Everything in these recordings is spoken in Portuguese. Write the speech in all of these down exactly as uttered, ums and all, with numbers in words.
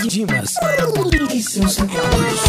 Dimas e seus amigos.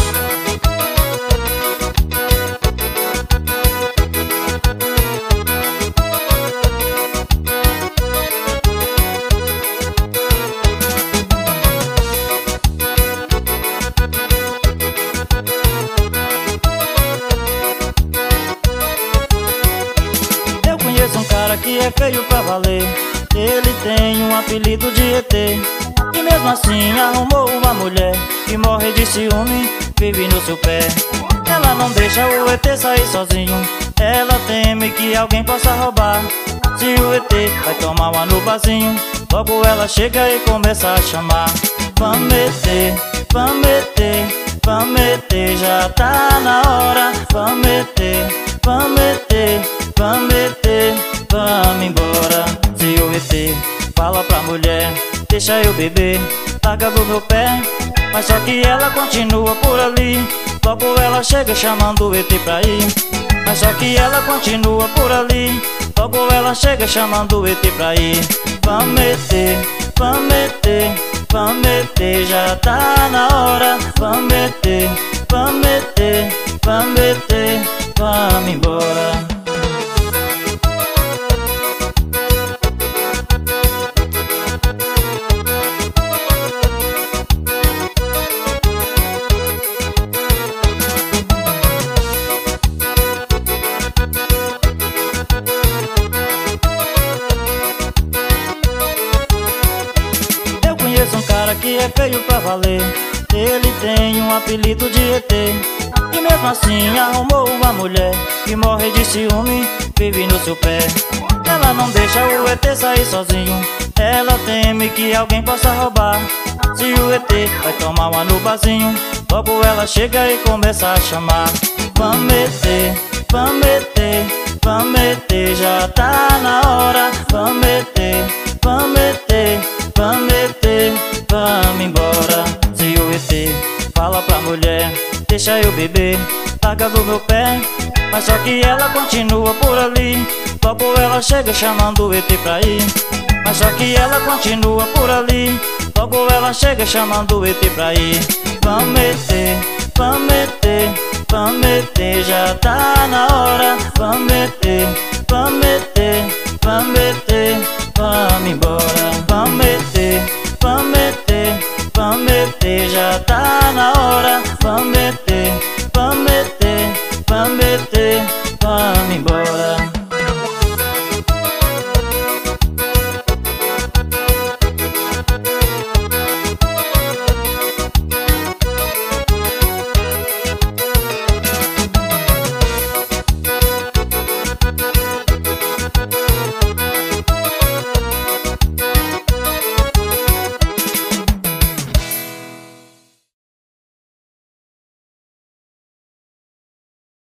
Eu conheço um cara que é feio pra valer. Ele tem um apelido de E T. E mesmo assim arrumou uma mulher que morre de ciúme, vive no seu pé. Ela não deixa o E T sair sozinho. Ela teme que alguém possa roubar. Se o E T vai tomar uma no barzinho, logo ela chega e começa a chamar. Vamos E T, vamos E T, vamos E T, já tá na hora. Vamos E T, vamos E T, vamos E T, vamos embora. Se o E T fala pra mulher, deixa eu beber, larga do meu pé, mas só que ela continua por ali. Logo ela chega chamando o E T pra ir, mas só que ela continua por ali. Logo ela chega chamando o E T pra ir. Vamos E T, vamos E T, vamos E T, já tá na hora. Vamos E T, vamos E T, vamos E T, vamos embora. Um cara que é feio pra valer. Ele tem um apelido de E T. E mesmo assim arrumou uma mulher que morre de ciúme, vive no seu pé. Ela não deixa o E T sair sozinho. Ela teme que alguém possa roubar. Se o E T vai tomar uma no barzinho, logo ela chega e começa a chamar. Vamos E T, vamos E T, vamos E T, já tá na hora. Vamos E T, vamos E T, vamos E T, vamos embora. Se o E T fala pra mulher, deixa eu beber, larga do meu pé, mas só que ela continua por ali. Logo ela chega chamando o E T pra ir, mas só que ela continua por ali. Logo ela chega chamando o E T pra ir. Vamos E T, vamos E T, vamos E T, já tá na hora. Vamos E T, vamos E T, vamos E T, vamos embora. Vamos E T, vamos E T, vamos E T, já tá